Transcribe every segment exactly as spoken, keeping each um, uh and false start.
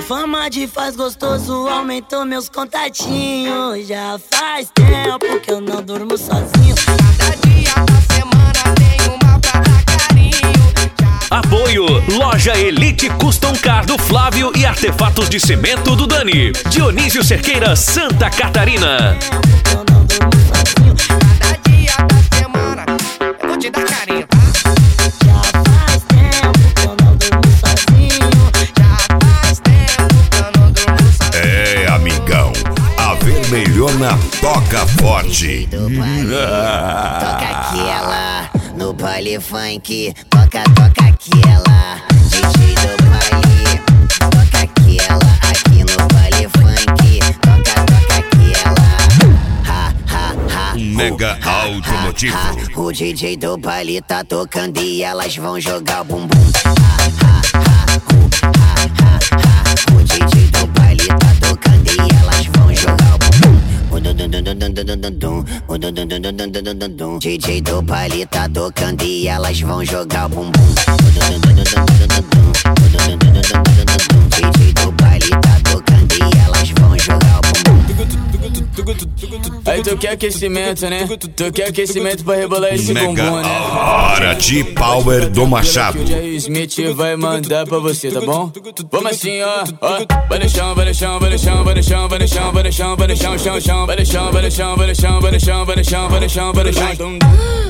fama de faz gostoso aumentou meus contatinhos. Já faz tempo que eu não durmo sozinho. Cada dia da semana tem uma pra dar carinho. Apoio Loja Elite Custom Car do Flávio e Artefatos de Cimento do Dani. Dionísio Cerqueira, Santa Catarina. Eu não durmo sozinho. Cada dia da semana eu vou te dar carinho, tá? Já faz tempo que eu não durmo sozinho. Já faz tempo que eu não durmo sozinho. É, amigão, a vermelhona toca forte. Toca aquela no baile funk. Toca, toca aquela D J do baile. Toca aquela aqui no baile funk. Toca, toca aquela. Ha, ha, ha. Mega ha, Automotivo. ha, ha. O D J do baile tá tocando e elas vão jogar o bumbum. Ha, ha, ha. Uh, ha, ha, ha. O D J do baile tá tocando e elas vão jogar o bumbum. O dum dum dum dum dum dum dum dum. O dum dum dum dum dum dum dum dum. D J do baile tá tocando e elas vão jogar o bumbum. O dum dum dum dum dum dum dum. O dum dum dum dum dum dum dum. D J do baile tá tocando e elas vão jogar o bumbum. Aí tu quer aquecimento, né? Tu quer aquecimento pra rebolar esse Mega bumbum, né? Hora de Power do Machado. O Jerry Smith vai mandar pra você, tá bom? Vamos assim, ó, ó. Vai no chão, vai no chão, vai no chão, vai no chão, vai no chão, vai no chão, vai no chão, chão, chão. Vai no chão, vai no chão, vai no chão, vai no chão, vai no chão, vai no chão, vai no chão. Vai no chão,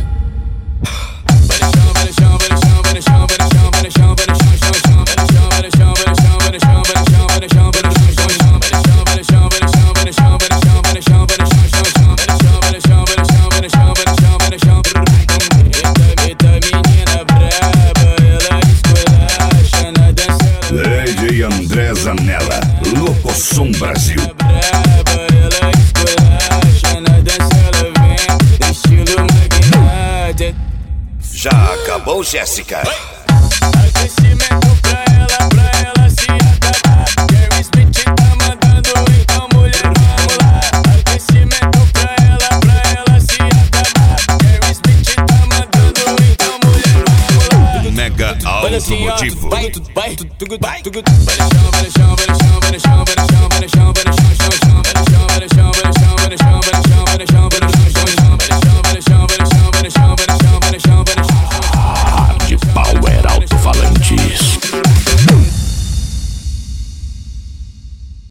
vai no chão, vai no chão, vai no chão, vai no chão, vai no chão, vai no chão, chão, chão. Vai no chão, vai no chão, vai no chão, vai no chão, vai no chão, vai no chão, vai no chão, chão, chão. Vai no chão, vai no chão, vai no chão, vai no chão, vai no chão, vai no chão, vai no chão, chão, chão. Vai no chão, vai no chão, vai no chão, vai no chão, vai no chão, vai no chão. Eita, eita, menina braba, ela esculacha na dança. Lady André Zanella, Locosom Brasil. Braba, ela esculacha na dança, ela vem no estilo magnata. Já acabou, Jéssica? Aquecimento pra ela, pra ela se acabar. Jerry Smith tá mandando, então mulher, vamos lá. Aquecimento pra ela, pra ela se acabar. Jerry Smith tá mandando, então mulher, vamos lá. Mega Olha assim, ó, Automotivo. vai, vai, vai, vai no chão, vai no chão, vai no chão, vai no chão, vai no chão, vai no chão, chão, chão.